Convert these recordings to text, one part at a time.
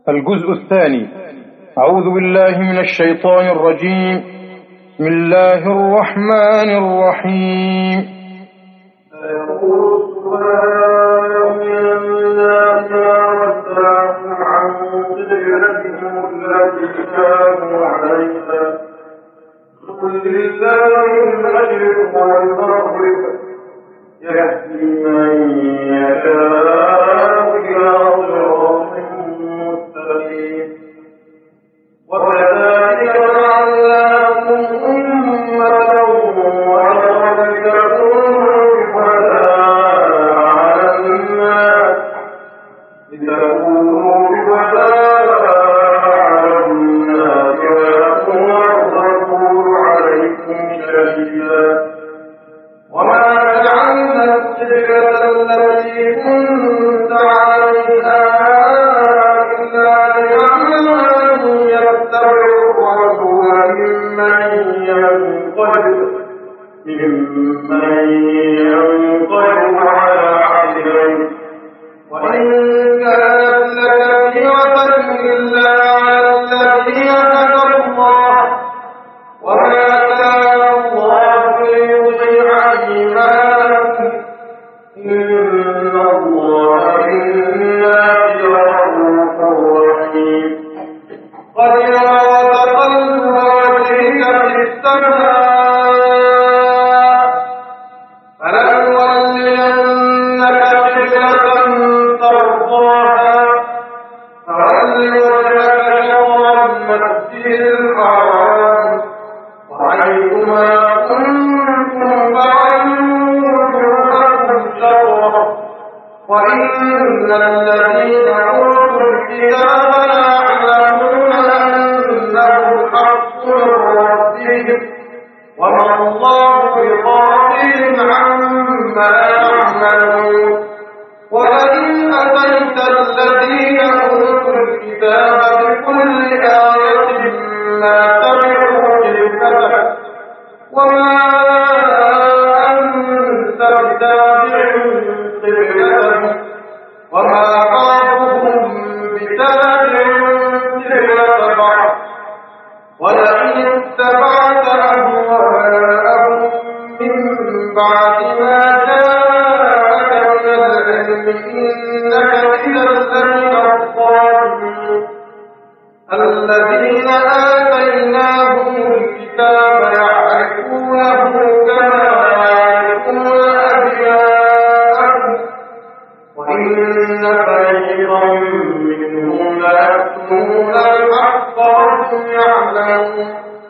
الجزء الثاني. أعوذ بالله من الشيطان الرجيم. بسم الله الرحمن الرحيم. يهدي من يشاء إلى صراط مستقيم. وكذلك جعلناكم أمة وسطا لتكونوا شهداء على الناس ويكون الرسول عليكم شهيدا. وما جعلنا السجرة التي كنت عليها إلا ليعلموا أن يتبعوا الرسول ممن ينقلب على عقبيه وإن كانت لكبيرة إلا على الذين هدى الله وما كان الله ليضيع إيمانكم إن الله بالناس لرءوف رحيم. قد يرى تقلب وجهك في السماء فلنولينك قبلة ترضاها فول وجهك شطر المسجد الحرام وحيثما كنتم فولوا وجوهكم شطره وإن الذين أوتوا الكتاب ليعلمون أنه الحق من ربهم وما الله بغافل عما يعملون. ولئن أتيت الذين أوتوا الكتاب بكل آية ما تبعوا قبلتك وما أنت بتابع قبلتهم وما بعضهم بتابع قبلة بعض. ولئن اتبعت أهواءهم من بعد ما جاءك من العلم إنك إذا لمن الظالمين. الذين آتيناهم الكتاب يعرفونه كما يعرفون أبناءهم وإن فريقا منهم ليكتمون الحق وهم يعلمون.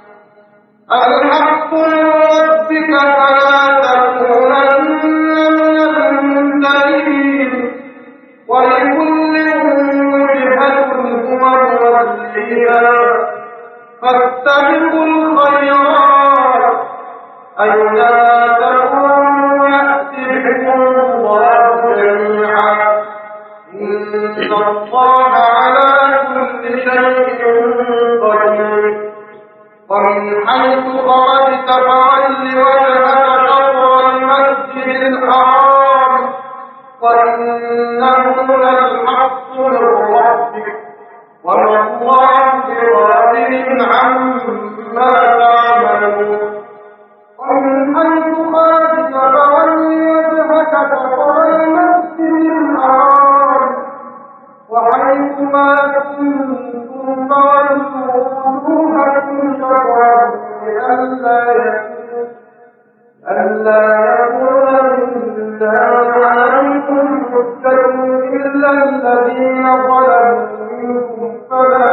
الحق من ربك فلا تكونن من الممترين ولكل وجهة هو موليها فاستبقوا الخيرات أينما تكونوا يأتي بكم الله جميعا إن الله على كل شيء قدير. ومن حيث خرجت فول وجهك شطر المسجد الحرام وإنه للحق من ربك وما الله بغافل عما تعملون. ومن حيث خرجت فول وجهك شطر المسجد الحرام وحيثما كنتم فولوا وجوهكم شطره لئلا يكون للناس عليكم حجة إلا الذين ظلموا منكم فلا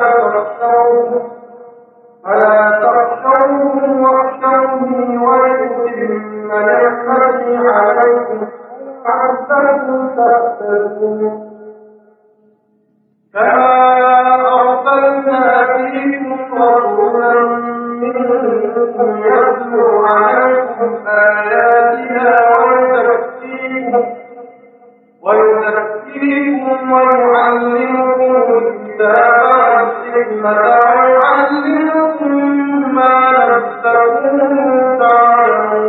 تخشوهم واخشوني ولأتم نعمتي عليكم لعلكم تهتدون. كما أرسلنا فيكم رسولا منكم يتلو عليكم آياتنا ويزكيكم ويعلمكم الكتاب والحكمة ويعلمكم ما لم تكونوا تعلمون.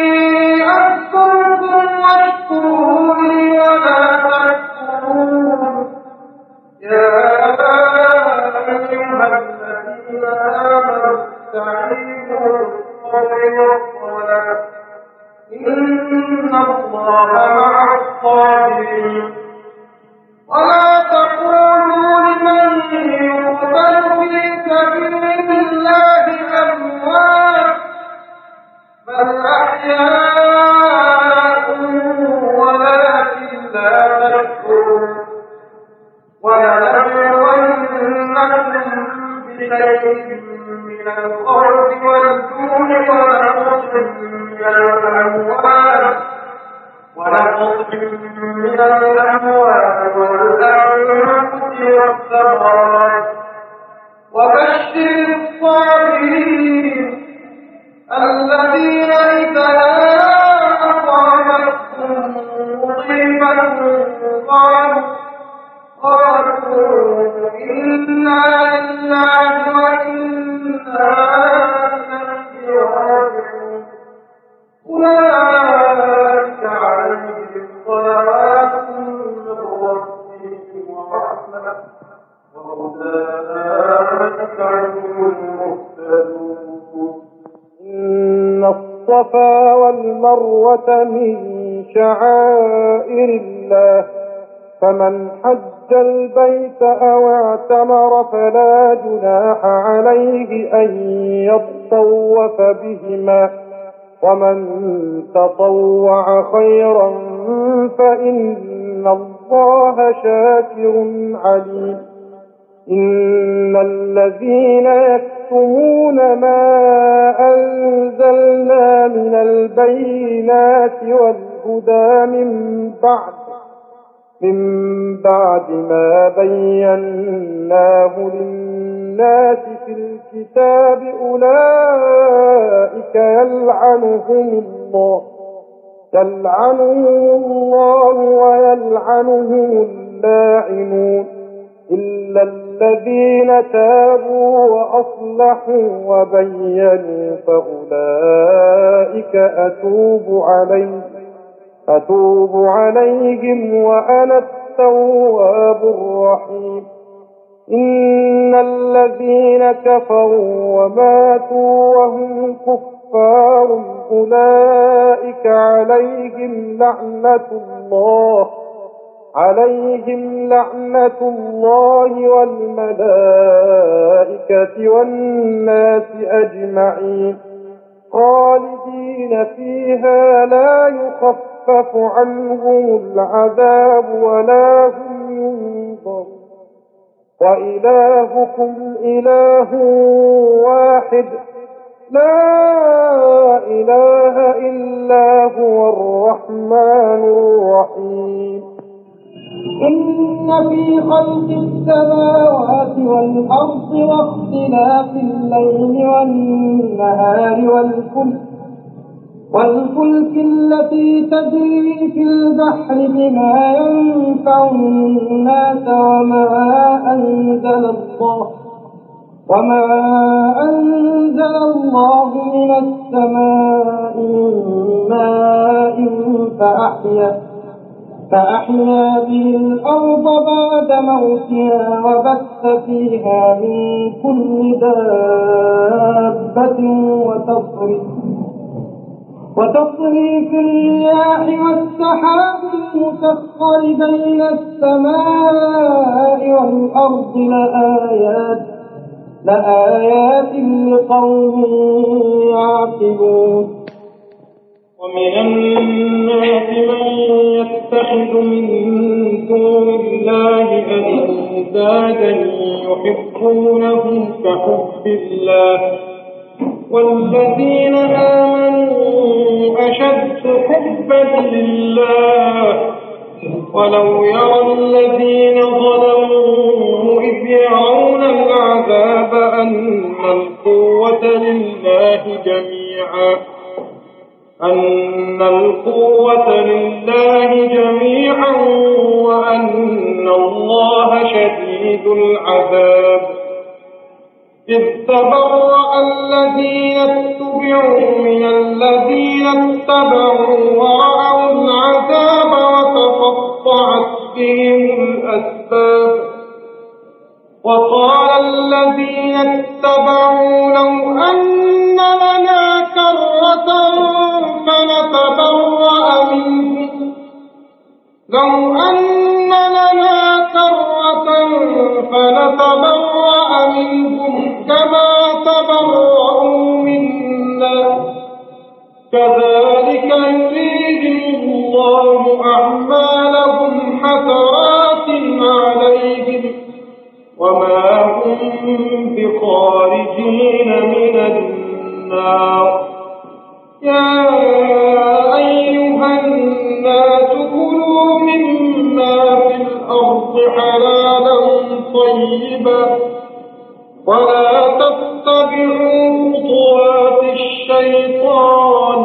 فاذكروني أذكركم واشكروا لي ولا تكفرون. يكفرون ولنبلونكم بشيء من الخوف والجوع ونقص من الأموال والأنفس والثمرات وبشر الصابرين الذين إذا أصابتهم مصيبة قالوا إنا لله وإنا إليه راجعون أولئك عليهم صلوات من ربهم ورحمة وأولئك هم المهتدون. إن الصفا والمروة من شعائر الله فمن حج البيت أو اعتمر فلا جناح عليه أن يطوف بهما ومن تطوع خيرا فإن الله شاكر عليم. إن الذين يكتمون ما أنزلنا من البينات والهدى من بعد ما بيناه للناس في الكتاب أولئك يلعنهم الله ويلعنهم اللاعنون إلا الذين تابوا وأصلحوا وبينوا فأولئك أتوب عليهم وأنا التواب الرحيم. إن الذين كفروا وماتوا وهم كفار أولئك عليهم لعنة الله والملائكة والناس أجمعين خالدين فيها لا يخفف عنهم العذاب ولا هم ينظرون. وإلهكم إله واحد لا إله إلا هو الرحمن الرحيم. إن في خلق السماوات والأرض واختلاف الليل والنهار والفلك التي تجري في البحر بما ينفع الناس وما أنزل الله من السماء من ماء فأحيا به الأرض بعد موتها وبث فيها من كل دابة وتصريف الرياح والسحاب المسخر بين السماء والأرض لآيات لقوم يعقلون. ومن الناس من يتخذ من دون الله أندادا يحبونهم كحب الله والذين آمنوا أشد حبا لله ولو يرى الذين ظلموا إذ يرون العذاب أن القوة لله جميعا وأن الله شديد العذاب. إذ تبرأ الذين اتبعوا من الذين اتبعوا ورأوا العذاب وتقطعت بهم الأسباب. وقال الذين اتبعوا لو أن لنا كرة فنتبرأ منهم كما تبرأوا منا كذلك يريهم الله أعمالهم حسنات وما هم بخارجين من النار. يا أيها الناس كلوا مما في الأرض حلالا طيبا ولا تتبعوا خطوات الشيطان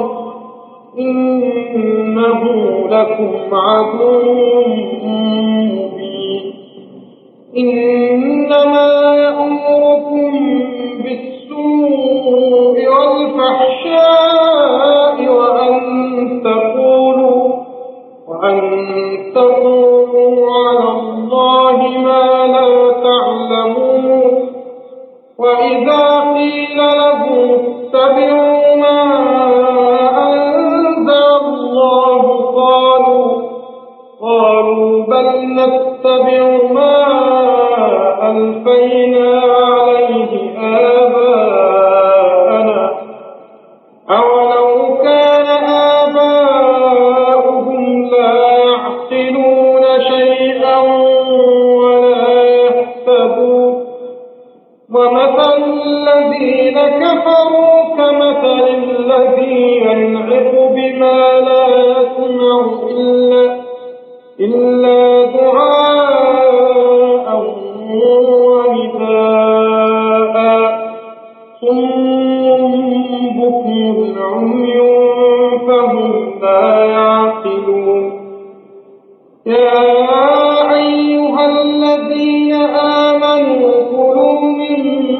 إنه لكم عدو مبين. إنما يأمركم بالسوء والفحشاء وأن تقولوا على الله ما لا تعلمون. وإذا قيل لهم اتبعوا ما أنزل الله قالوا بل نتبع ما ألفينا عليه آباءنا أولو كان آباؤهم لا يعقلون شيئا ولا يهتدون. ومثل الذين كفروا كمثل الذي ينعق بما لا يسمع إلا دعاء ونداء صم بكم عمي فهم لا يعقلون. يا أيها الذين آمنوا كلوا من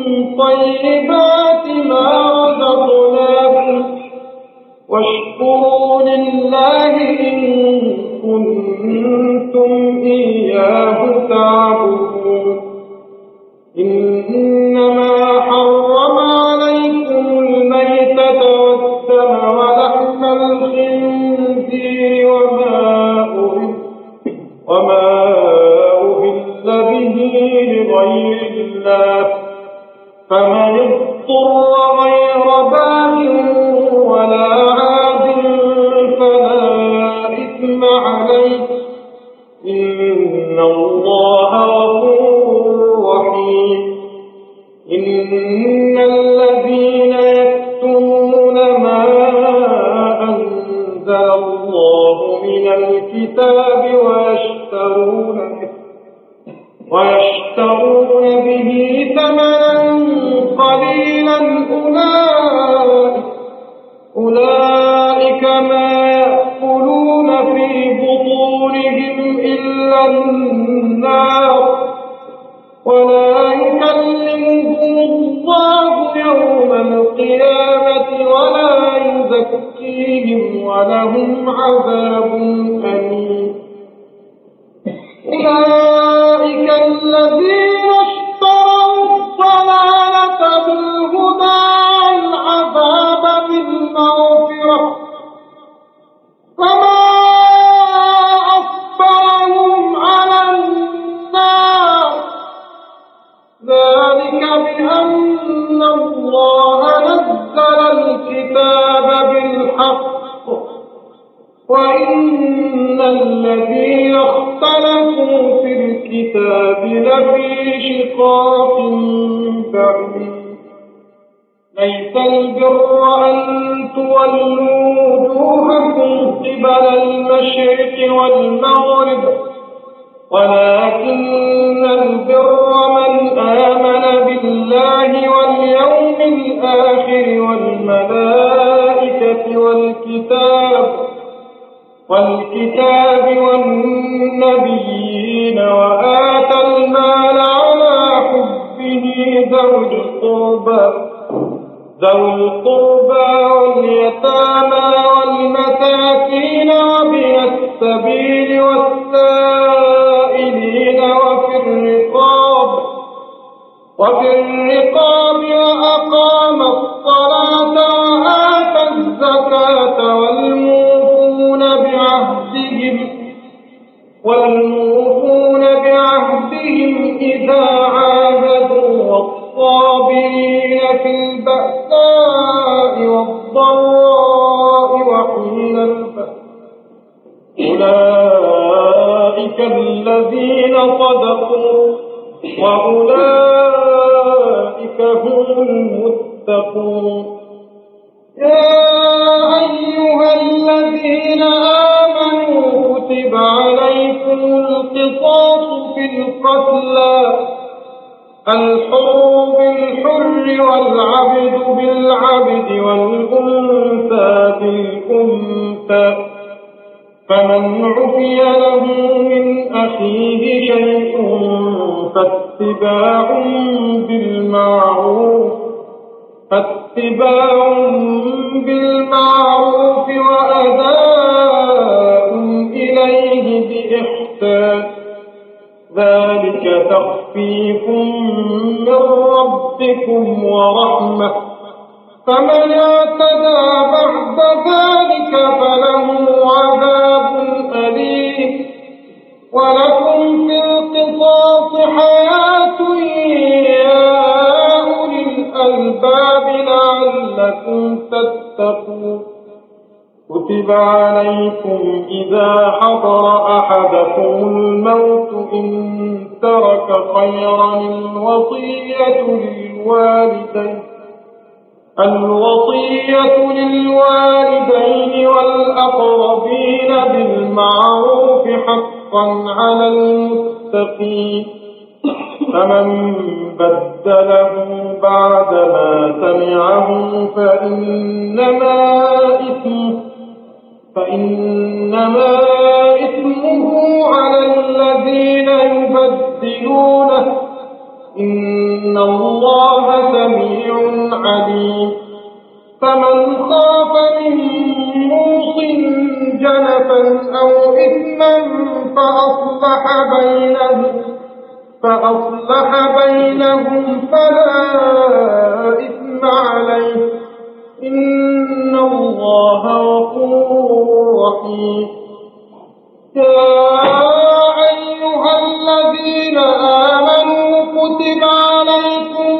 طيبات ما رزقناكم واشكروا لله إن كنتم إياه تعبدون. إنما حرم عليكم الميتة والدم ولحم الخنزير وما أهل به لغير الله فمن اضطر غير باغ ولا عاد فلا إثم عليه إن الله غفور رحيم. إن الذين يكتمون ما أنزل الله من الكتاب ويشترون به ثمنا قليلا أولئك ما يأكلون في بطونهم إلا النار ولا يكلمهم الله يوم القيامة ولا يزكيهم ولهم عذاب أليم. أولئك الذين اشتروا الضلالة بالهدى والعذاب بالمغفرة فما أصبرهم على النار. ذلك بأن الله نزل الكتاب بالحق وإن الذين اختلفوا في الكتاب لفي شقاق بعيد. ليس البر أن تولوا وجوهكم قبل المشرق والمغرب ولكن البر من آمن بالله واليوم الآخر والملائكة والكتاب والنبيين وآتى المال على حبه ذوي القربى واليتامى والمساكين وابن السبيل والسائلين وفي الرقاب وأقام الصلاة وآتى الزكاة والموفون بعهدهم إذا عاهدوا والصابرين في البأساء والضراء وحين البأس أولئك الذين صدقوا وأولئك هم المتقون. يا أيها الذين آمنوا كتب عليكم القصاص في القتلى الحر بالحر والعبد بالعبد والأنثى بالأنثى فمن عفي له من أخيه شيء فاتباع بالمعروف وأداء إليه بإحسان ذلك تخفيف من ربكم ورحمة فمن اعتدى بعد ذلك فله عذاب أليم. ولكم في القصاص حياة يا أولي الألباب لعلكم تتقون. كتب عليكم إذا حضر أحدكم الموت إن ترك خيرا الوصية للوالدين والأقربين بالمعروف حقا على المتقين. فمن بدله بعدما سمعه فإنما إثمه على الذين يبدلونه إن الله سميع عليم. فمن خاف من موص جنفا أو إثما فأصلح بينهم فلا إثم عليه إن الله غفور رحيم. يا أيها الذين آمنوا كتب عليكم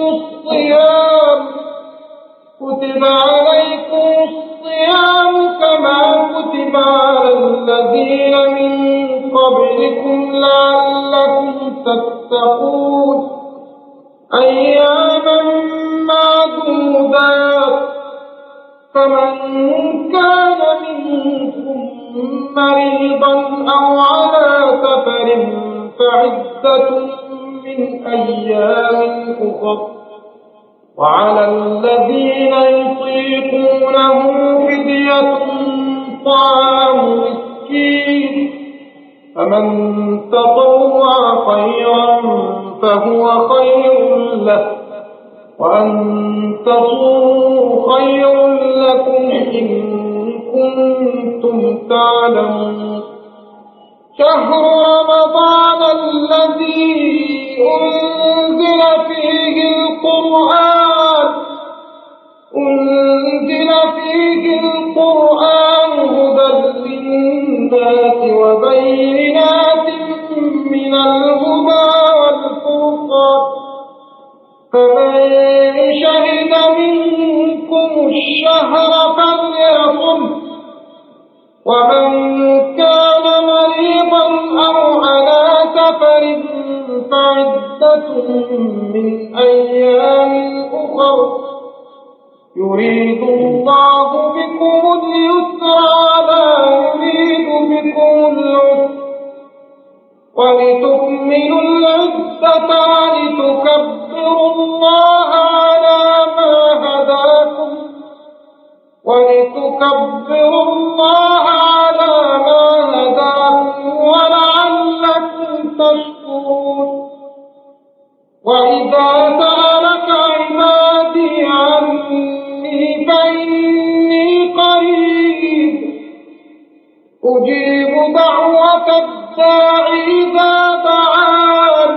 الصيام كما كتب على الذين من قبلكم لعلكم تتقون أياما معدودات. فمن كان منكم مريضا أو على سفر فعدة من أيام أخر وعلى الذين يطيقونه فدية طعام مسكين فمن تطوع خيرا فهو خير له وأن تصوموا خير لكم إن كنتم تعلمون. شهر رمضان الذي أنزل فيه القرآن هدى للناس وبينات من الهدى والفرقان فمن شهد منكم الشهر فليصم ومن كان مريضا أو على سفر فعدة من أيام أخر يريد الله بكم اليسر ولا يريد بكم العسر ولتكملوا العدة ولتكبروا الله على ما هداكم ولعلكم تشكرون. وإذا سألك عبادي عني فإني قريب أجيب دعوة الداعي إذا دعان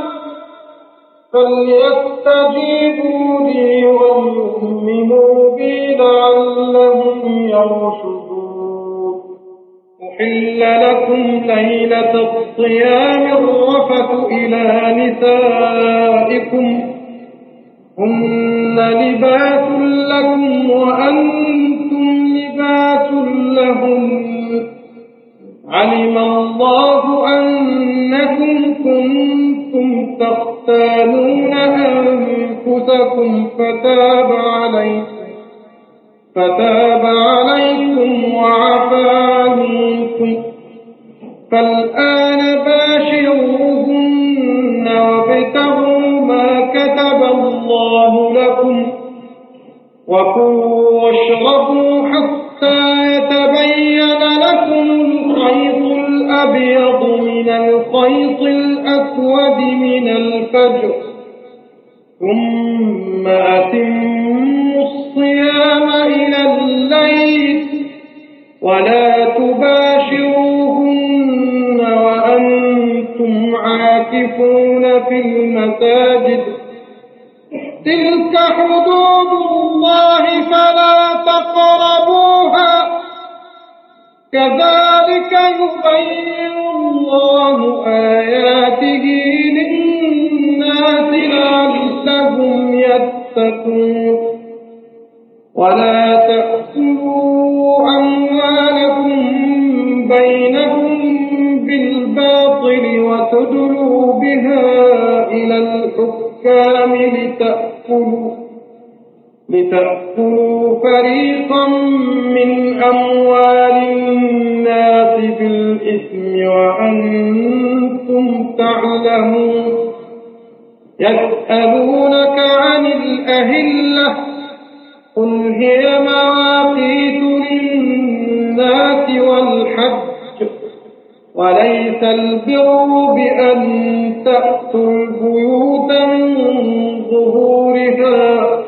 فليستجيبوا لي وليؤمنوا بي لعلهم يرشدون. أحل لكم ليلة الصيام الرفث إلى نسائكم هن لباس لكم وأنتم لباس لهم علم الله أنكم كنتم تختانون أنفسكم فتاب عليكم وعفى عنكم فالآن باشروهن وابتغوا ما كتب الله لكم وكلوا واشربوا حتى يتبين لكم الخيط الأبيض من الخيط الأسود من الفجر ثم أتموا الصيام إلى الليل ولا تباشروهن وأنتم عاكفون في المساجد تلك حدود الله فلا تقربوها كذلك يبين الله آياته للناس لعلهم يتقون ولا تأكلوا أموالكم بينكم بالباطل وتدلوا بها إلى الحكام لتأكلوا فريقا من أموال الناس بالإثم وأنتم تعلمون يسألونك عن الأهلة قل هي مواقيت للناس والحج وليس البر بأن تأتوا البيوت من ظهورها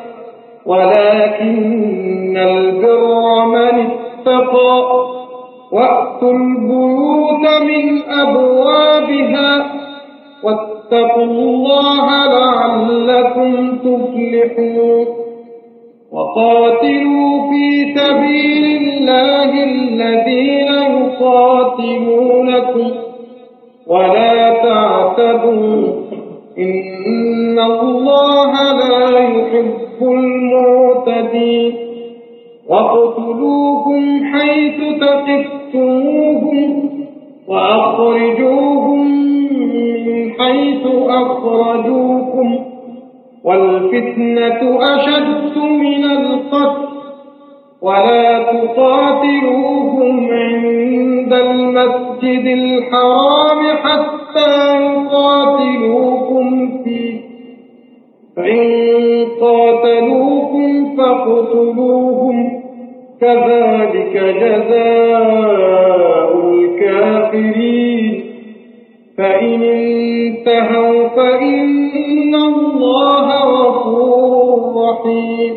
ولكن البر من اتقى وأتوا البيوت من أبوابها واتقوا الله لعلكم تفلحون وقاتلوا في سبيل الله الذين يقاتلونكم ولا تعتدوا إن الله لا يحب المعتدين واقتلوهم حيث ثقفتموهم وأخرجوهم من حيث أخرجوكم والفتنة أشد من القتل ولا تقاتلوهم عند المسجد الحرام حتى يقاتلوكم فيه فإن قاتلوكم فاقتلوهم كذلك جزاء الكافرين فإن انتهوا فإن الله غفور رحيم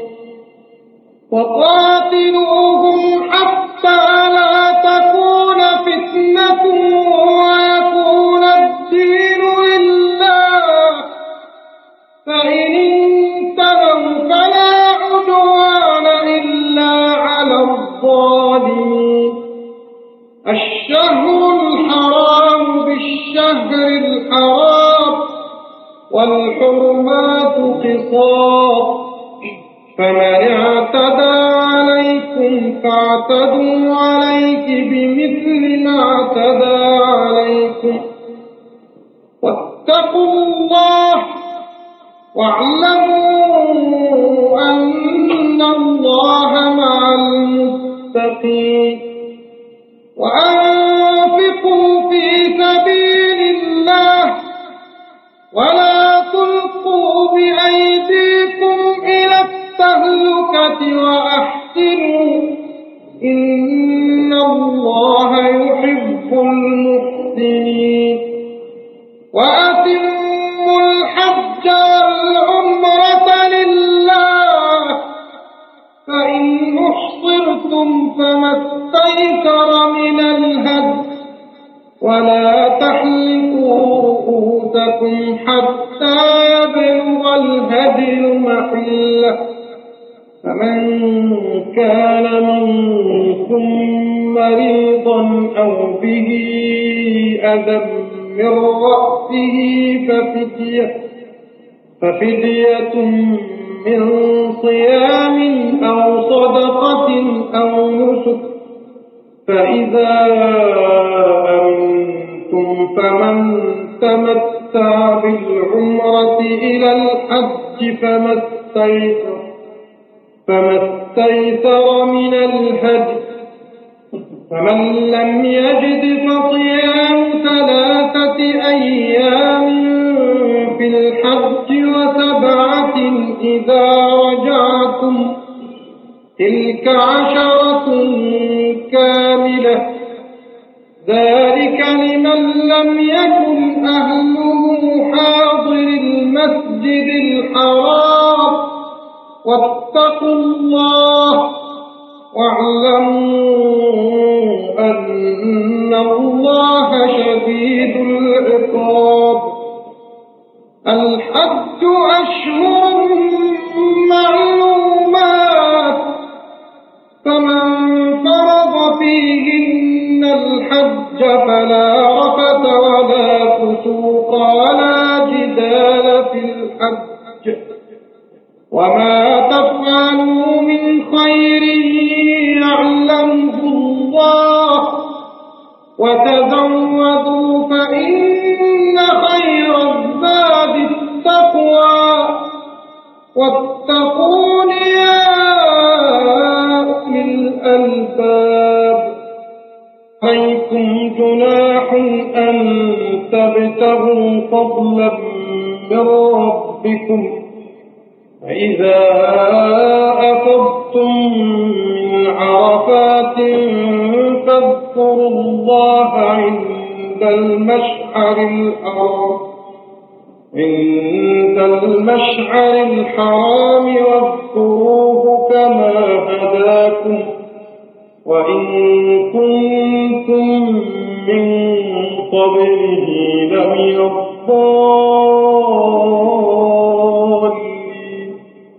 وقاتلوهم حتى لا تكون فتنة ويكون الدين لله فإن انتهوا فلا عدوان إلا على الظالمين الشهر الحرام بالشهر الحرام والحرمات قصاص فمن اعتدى عليكم فاعتدوا عليه بمثل ما اعتدى عليكم واتقوا الله واعلموا أن الله مع المتقين وأنفقوا في سبيل الله ولا تلقوا بأيديكم إلى التهلكة وأحسنوا إن الله يحب المحسنين وأتموا الحج والعمرة لله فإن أحصرتم فما استيسر من الهدي ولا تحلقوا رؤوسكم حتى يبلغ الهدي محله فمن كان منكم مريضا أو به أذى من رأسه ففدية من صيام أو صدقة أو نسك فإذا أمنتم فمن تمتع تمتع بالعمرة إلى الحج فما استيسر من الهدي، فمن لم يجد فصيام 3 أيام في الحج و7 إذا رجعتم، تلك 10 كاملة، ذلك لمن لم يكن أهله حاضر المسجد الحرام. واتقوا الله واعلموا أن الله شديد العقاب. الحج أشهر معلومات، فمن فرض فيهن الحج فلا رفث ولا فسوق ولا جدال في الحج، وما تفعلوا من خير يعلمه الله، وتزودوا فإن خير الزاد التقوى، واتقون يا أولي الألباب. عليكم جناح أن تبتغوا فضلا من ربكم، فإذا أفضتم من عرفات فاذكروا الله عند المشعر الحرام واذكروه كما هداكم وإن كنتم من قبله لمن الضالين.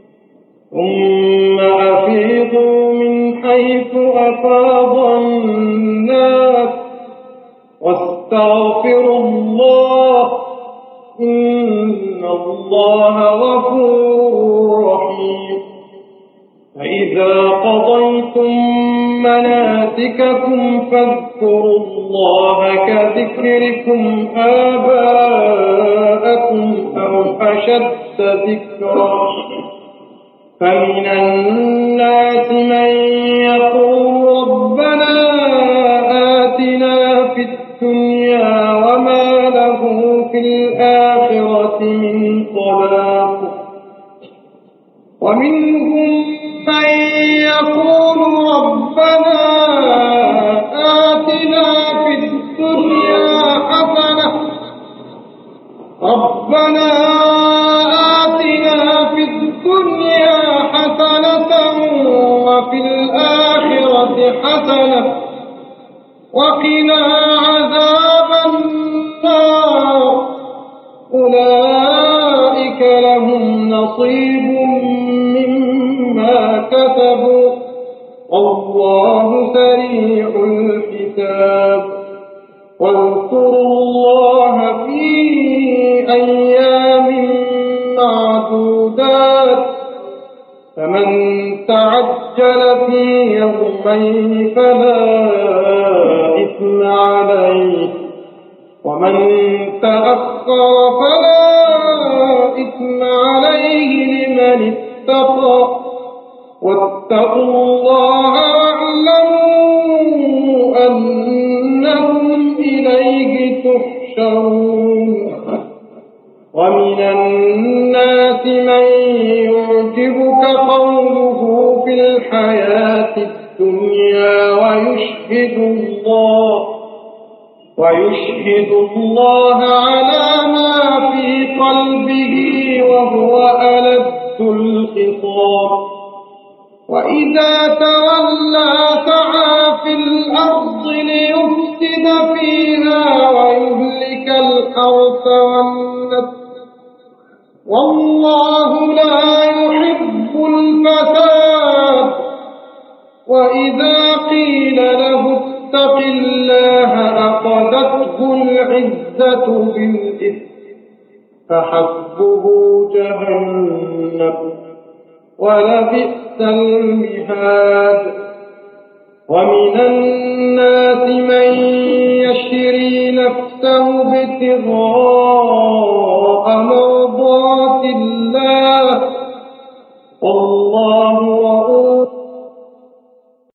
ثم أفيضوا من حيث أفاض الناس واستغفروا الله إن الله غفور رحيم. فإذا قضيتم مناسككم فاذكروا الله كذكركم آباءكم أو أشد ذكرا. فمن الناس من يقول ربنا آتنا في الدنيا وما له في الآخرة من خلاق، ومنهم من يقول ربنا آتنا في الدنيا حسنة وفي الآخرة حسنة وقنا عذاب النار. أولئك لهم نصيب مما كسبوا والله سريع الحساب. واذكروا الله في أيام معدودات، فمن تعجل في يومين فلا إثم عليه، ومن تأخر فلا إثم عليه لمن اتقى. واتقوا الله واعلموا أنكم إليه تحشرون. ومن الناس من يعجبك قوله في الحياة الدنيا ويشهد الله على ما في قلبه وهو ألد الخصام. وإذا تولى سعى في الأرض ليفسد فيها ويهلك الحرث والنسل والله لا يحب الفساد. وإذا قيل له اتق الله أخذته العزة بالإثم فحسبه جهنم ولبئس المهاد. ومن الناس من يشري نفسه نفسه ابتغاء مرضات الله والله رؤوف